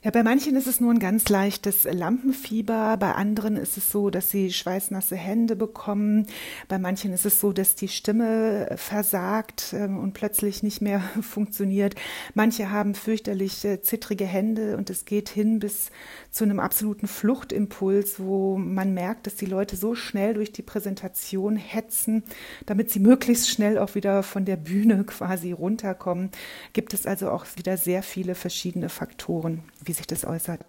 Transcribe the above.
Ja, bei manchen ist es nur ein ganz leichtes Lampenfieber, bei anderen ist es so, dass sie schweißnasse Hände bekommen, bei manchen ist es so, dass die Stimme versagt und plötzlich nicht mehr funktioniert. Manche haben fürchterlich zittrige Hände und es geht hin bis zu einem absoluten Fluchtimpuls, wo man merkt, dass die Leute so schnell durch die Präsentation hetzen, damit sie möglichst schnell auch wieder von der Bühne quasi runterkommen. Gibt es also auch wieder sehr viele verschiedene Faktoren, wie sich das äußert.